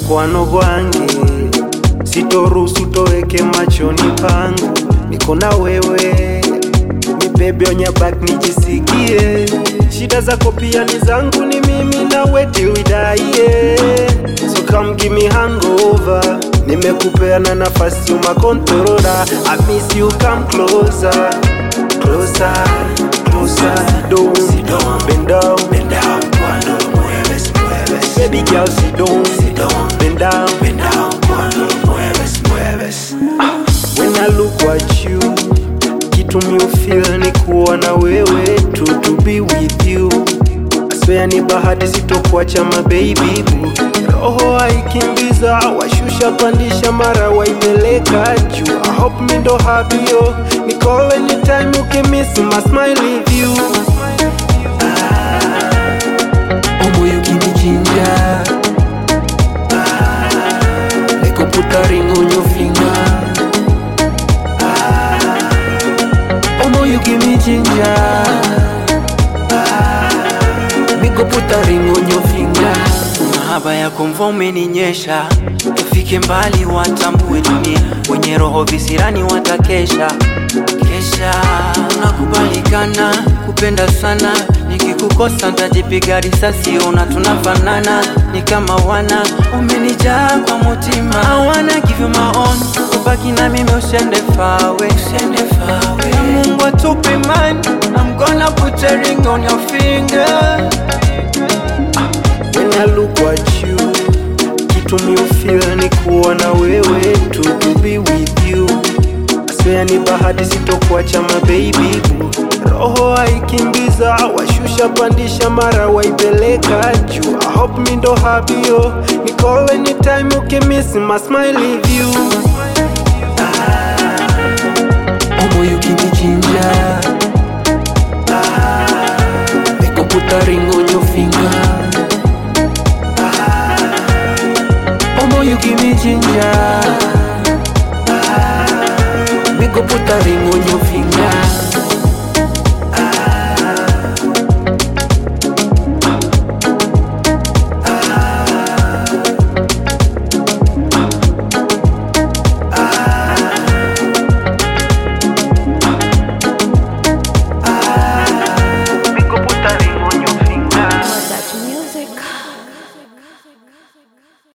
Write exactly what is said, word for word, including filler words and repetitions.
mukwano gwange sitoruhusu toweke machoni pangu. Niko na wewe ni baby on your back nijisikie. Shida zako pia ni zangu, ni mimi na we till we die, yeah. So come give me hangover. Nimekupea na nafasi uma controller. I miss you, come closer, closer, closer. Sit down, sit down, bend down, bend down. Cuando lo mueves, mueves. Baby girl, sit down, sit down, bend down, bend down. Cuando lo mueves, mueves. Ah. When I look at you, kitu mi ufeel ni kuwa na wewe tu, to be with you. I swear ni bahati sitokuacha my baby boo. Roho haikimbiza, washusha pandisha mara waipeleka juu. I hope me ndo happy yo. Ni call anytime ukimiss my smile with you. Ah, oh boy you give me ginger. Ah, like you put a ring on your finger. Ah, oh boy you give me ginger. Ah, me go put a ring on your finger. Mahaba yako mvua umeninyesha, tufike mbali watambue dunia. Wenye roho visirani watakesha kesha. Unakubalikana kupenda sana, nikikukosa ntajipiga risasi. Ona tunafanana ni kama wana, umenijaa kwa mutima. I wanna give you my own, ubaki na mimi usiende far away, usiende far away. Na Mungu atupe imani, I'm gonna put a ring on your finger. When I look at you, kitu mi ufeel ni kuwa na wewe tu, to be with you. I swear ni bahati sitokuacha my baby boo. Roho haikimbiza, washusha pandisha mara waipeleka juu. I hope me ndo happy yo. Ni call anytime ukimiss my smile with you. Ah, oh boy you give me ginger. Ah, make you put a ring on your finger. You give me ginger. Ah, me go put a ring on your finger.